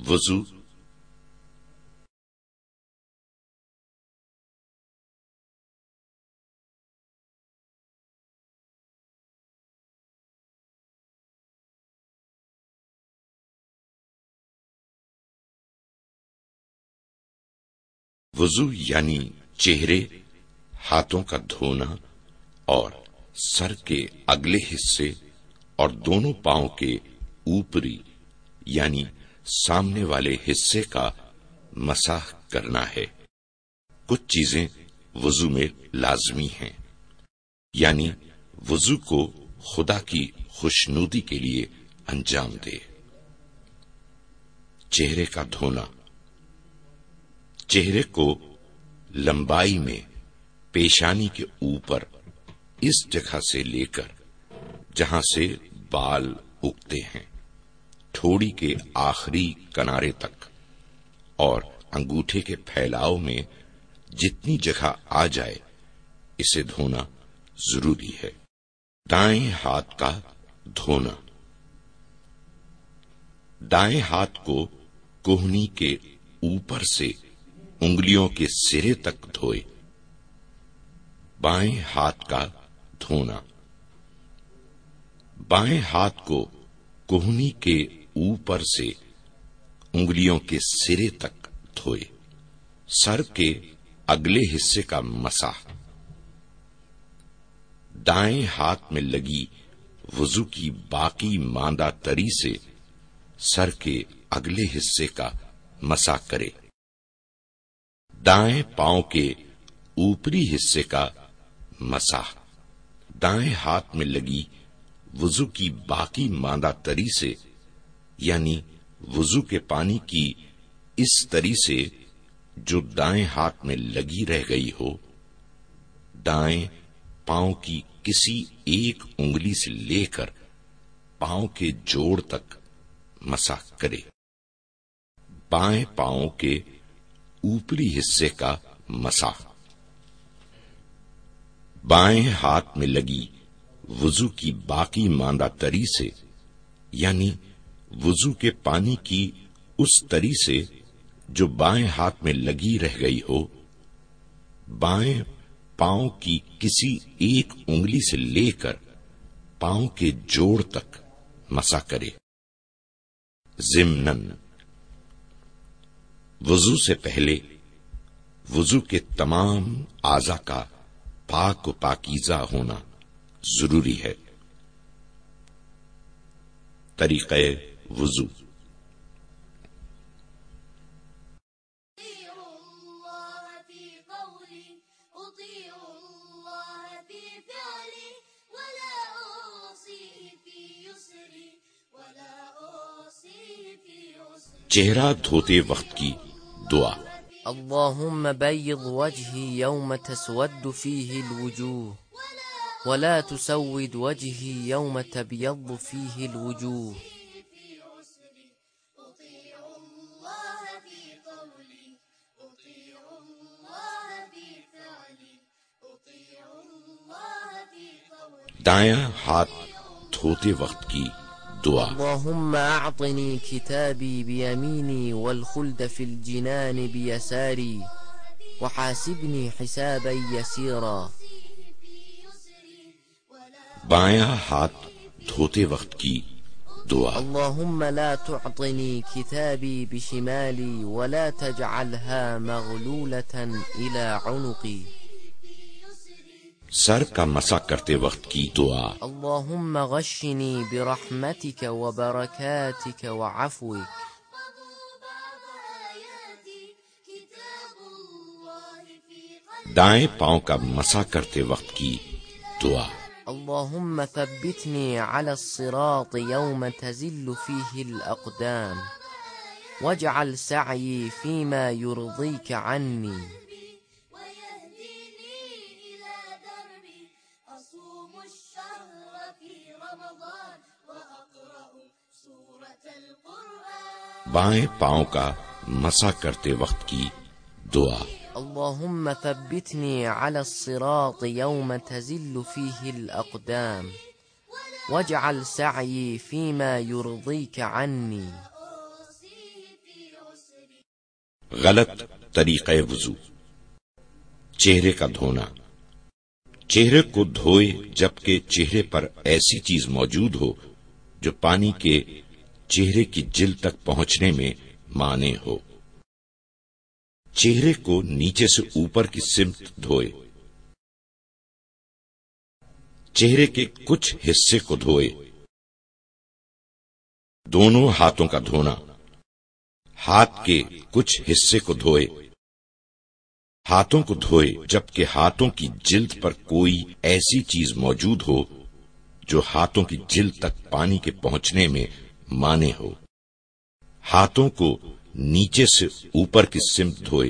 وضو، وضو یعنی چہرے، ہاتھوں کا دھونا اور سر کے اگلے حصے اور دونوں پاؤں کے اوپری یعنی سامنے والے حصے کا مسح کرنا ہے۔ کچھ چیزیں وضو میں لازمی ہیں، یعنی وضو کو خدا کی خوشنودی کے لیے انجام دے۔ چہرے کا دھونا، چہرے کو لمبائی میں پیشانی کے اوپر اس جگہ سے لے کر جہاں سے بال اگتے ہیں ٹھوڑی کے آخری کنارے تک اور انگوٹھے کے پھیلاؤ میں جتنی جگہ آ جائے اسے دھونا ضروری ہے۔ دائیں ہاتھ کا دھونا، دائیں ہاتھ کو کوہنی کے اوپر سے انگلیوں کے سرے تک دھوئے۔ بائیں ہاتھ کا دھونا، بائیں ہاتھ کو کوہنی کے اوپر سے انگلیوں کے سرے تک دھوئے۔ سر کے اگلے حصے کا مسح، دائیں ہاتھ میں لگی وضو کی باقی ماندہ تری سے سر کے اگلے حصے کا مسح کرے۔ دائیں پاؤں کے اوپری حصے کا مسح، دائیں ہاتھ میں لگی وضو کی باقی ماندہ تری سے یعنی وضو کے پانی کی اس تری سے جو دائیں ہاتھ میں لگی رہ گئی ہو، دائیں پاؤں کی کسی ایک انگلی سے لے کر پاؤں کے جوڑ تک مسح کرے۔ بائیں پاؤں کے اوپری حصے کا مسح، بائیں ہاتھ میں لگی وضو کی باقی ماندہ تری سے یعنی وضو کے پانی کی اس تری سے جو بائیں ہاتھ میں لگی رہ گئی ہو، بائیں پاؤں کی کسی ایک انگلی سے لے کر پاؤں کے جوڑ تک مسح کرے۔ ضمناً وضو سے پہلے وضو کے تمام اعضاء کا پاک و پاکیزہ ہونا ضروری ہے۔ طریقہ وضو، چہرہ دھوتے وقت کی دعا۔ اللهم بيض وجهي يوم تسود فيه الوجوه ولا تسود وجهي يوم تبيض فيه الوجوه۔ دایاں ہاتھ دھوتے وقت کی دعا۔ اللهم اعطني كتابي بيميني والخلد في الجنان بيساري وحاسبني حسابا يسيرا۔ بایاں ہاتھ دھوتے وقت کی دعا۔ اللهم لا تعطني كتابي بشمالي ولا تجعلها مغلولة إلى عنقي۔ سر کا مسح کرتے وقت کی دعا۔ اللهم غشني برحمتك وبركاتك وعفوك۔ دائیں پاؤں کا مسح کرتے وقت کی دعا۔ اللهم ثبتني على الصراط يوم تزل فيه الأقدام واجعل سعيي فيما يرضيك عني۔ بائیں پاؤں کا مسح کرتے وقت کی دعا۔ اللهم ثبتني على الصراط يوم تزل فيه الأقدام واجعل سعيي فيما يرضيك عني۔ غلط طریقہ وضو۔ چہرے کا دھونا۔ چہرے کو دھوئے جبکہ چہرے پر ایسی چیز موجود ہو جو پانی کے چہرے کی جلد تک پہنچنے میں مانع ہو۔ چہرے کو نیچے سے اوپر کی سمت دھوئے۔ چہرے کے کچھ حصے کو دھوئے۔ دونوں ہاتھوں کا دھونا۔ ہاتھ کے کچھ حصے کو دھوئے۔ ہاتھوں کو دھوئے جبکہ ہاتھوں کی جلد پر کوئی ایسی چیز موجود ہو جو ہاتھوں کی جلد تک پانی کے پہنچنے میں مانع ہو۔ ہاتھوں کو نیچے سے اوپر کی سمت دھوئے۔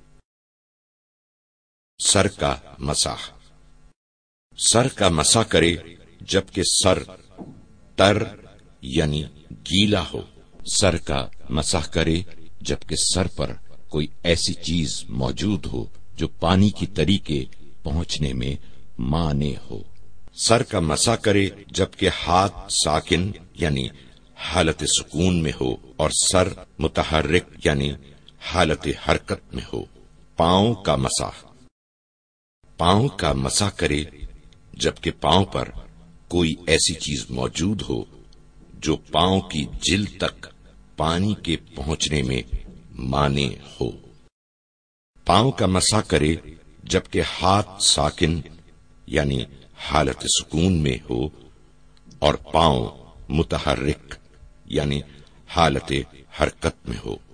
سر کا مسح۔ سر کا مسح کرے جبکہ سر تر یعنی گیلا ہو۔ سر کا مسح کرے جبکہ سر پر کوئی ایسی چیز موجود ہو جو پانی کی تری کے پہنچنے میں مانع ہو۔ سر کا مسح کرے جبکہ ہاتھ ساکن یعنی حالت سکون میں ہو اور سر متحرک یعنی حالت حرکت میں ہو۔ پاؤں کا مسح۔ پاؤں کا مسح کرے جبکہ پاؤں پر کوئی ایسی چیز موجود ہو جو پاؤں کی جلد تک پانی کے پہنچنے میں مانع ہو۔ پاؤں کا مسح کرے جبکہ ہاتھ ساکن یعنی حالت سکون میں ہو اور پاؤں متحرک یعنی حالت حرکت میں ہو۔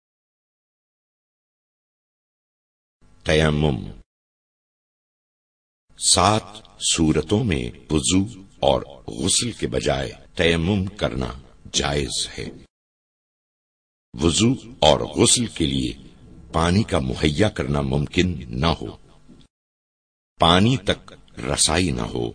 تیمم۔ 7 صورتوں میں وضو اور غسل کے بجائے تیمم کرنا جائز ہے۔ وضو اور غسل کے لیے پانی کا مہیا کرنا ممکن نہ ہو، پانی تک رسائی نہ ہو،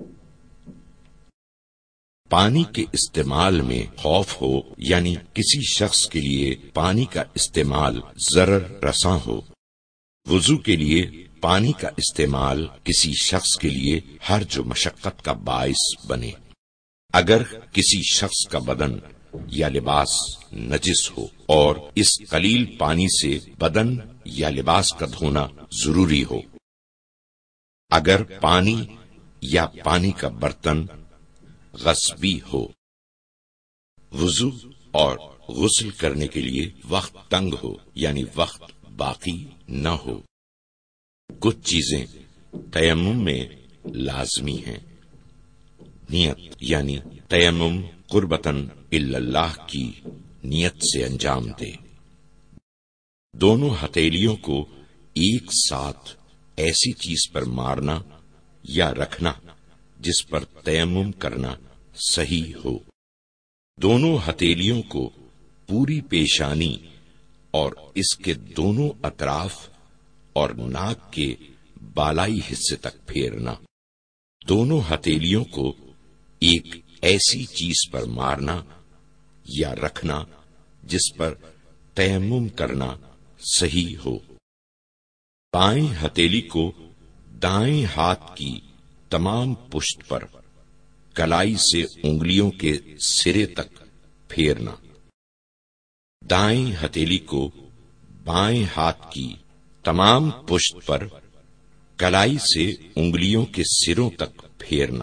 پانی کے استعمال میں خوف ہو یعنی کسی شخص کے لیے پانی کا استعمال ضرر رساں ہو۔ وضو کے لیے پانی کا استعمال کسی شخص کے لیے حرج و مشقت کا باعث بنے۔ اگر کسی شخص کا بدن یا لباس نجس ہو اور اس قلیل پانی سے بدن یا لباس کا دھونا ضروری ہو، اگر پانی یا پانی کا برتن غصبی ہو، وضو اور غسل کرنے کے لیے وقت تنگ ہو یعنی وقت باقی نہ ہو، کچھ چیزیں تیمم میں لازمی ہیں۔ نیت یعنی تیمم قربتاً الی اللہ کی نیت سے انجام دے۔ دونوں ہتھیلیوں کو ایک ساتھ ایسی چیز پر مارنا یا رکھنا جس پر تیمم کرنا صحیح ہو۔ دونوں ہتھیلیوں کو پوری پیشانی اور اس کے دونوں اطراف اور ناک کے بالائی حصے تک پھیرنا۔ دونوں ہتھیلیوں کو ایک ایسی چیز پر مارنا یا رکھنا جس پر تیمم کرنا صحیح ہو۔ بائیں ہتھیلی کو دائیں ہاتھ کی تمام پشت پر کلائی سے انگلیوں کے سرے تک پھیرنا۔ دائیں ہتھیلی کو بائیں ہاتھ کی تمام پشت پر کلائی سے انگلیوں کے سروں تک پھیرنا۔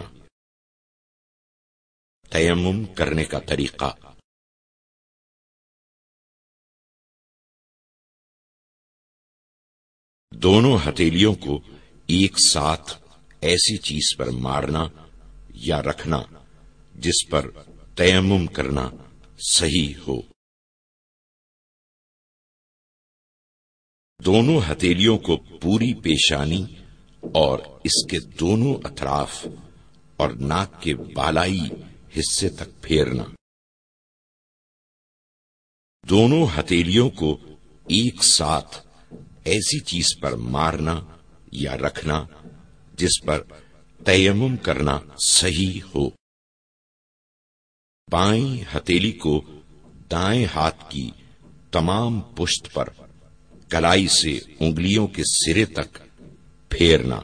تیمم کرنے کا طریقہ۔ دونوں ہتھیلیوں کو ایک ساتھ ایسی چیز پر مارنا یا رکھنا جس پر تیمم کرنا صحیح ہو۔ دونوں ہتھیلیوں کو پوری پیشانی اور اس کے دونوں اطراف اور ناک کے بالائی حصے تک پھیرنا۔ دونوں ہتھیلیوں کو ایک ساتھ ایسی چیز پر مارنا یا رکھنا جس پر تیمم کرنا صحیح ہو۔ بائیں ہتھیلی کو دائیں ہاتھ کی تمام پشت پر کلائی سے انگلیوں کے سرے تک پھیرنا۔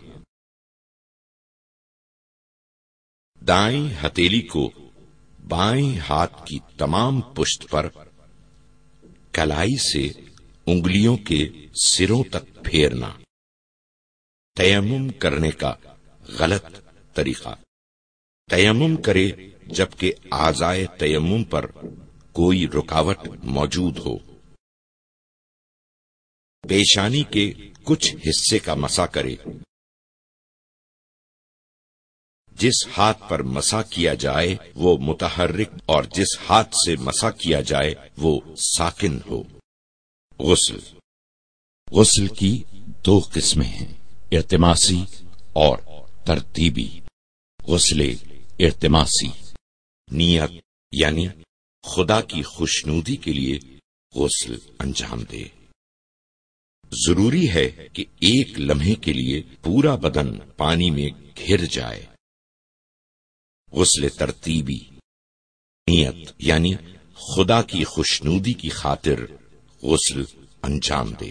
دائیں ہتھیلی کو بائیں ہاتھ کی تمام پشت پر کلائی سے انگلیوں کے سروں تک پھیرنا. تیمم کرنے کا غلط طریقہ. تیمم کرے جبکہ اعضائے تیمم پر کوئی رکاوٹ موجود ہو. پیشانی کے کچھ حصے کا مسح کرے. جس ہاتھ پر مسح کیا جائے وہ متحرک اور جس ہاتھ سے مسح کیا جائے وہ ساکن ہو. غسل کی 2 قسمیں ہیں، ارتماسی اور ترتیبی. غسل ارتماسی، نیت یعنی خدا کی خوشنودی کے لیے غسل انجام دے. ضروری ہے کہ ایک لمحے کے لیے پورا بدن پانی میں گھر جائے. غسل ترتیبی، نیت یعنی خدا کی خوشنودی کی خاطر غسل انجام دے.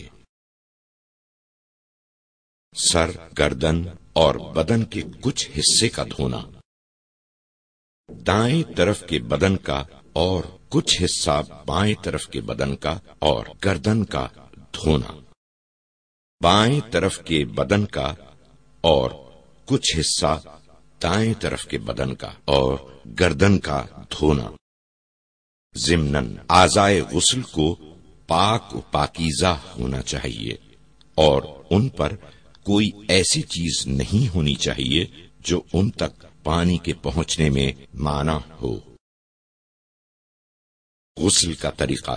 سر، گردن اور بدن کے کچھ حصے کا دھونا. دائیں طرف کے بدن کا اور کچھ حصہ بائیں طرف کے بدن کا اور گردن کا دھونا. بائیں طرف کے بدن کا اور کچھ حصہ دائیں طرف کے بدن کا اور گردن کا دھونا. ضمناً اعضائے غسل کو پاک و پاکیزہ ہونا چاہیے اور ان پر کوئی ایسی چیز نہیں ہونی چاہیے جو ان تک پانی کے پہنچنے میں مانع ہو. غسل کا طریقہ.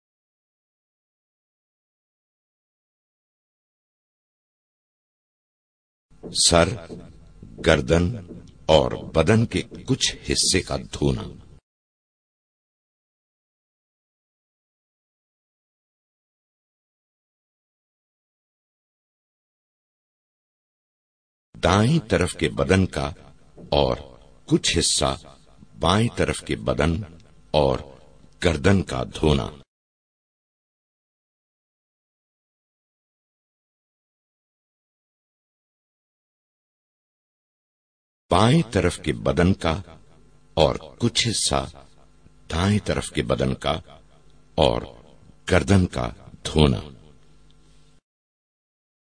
سر، گردن اور بدن کے کچھ حصے کا دھونا. دائیں طرف کے بدن کا اور کچھ حصہ بائیں طرف کے بدن اور گردن کا دھونا. بائیں طرف کے بدن کا اور کچھ حصہ دائیں طرف کے بدن کا اور گردن کا دھونا.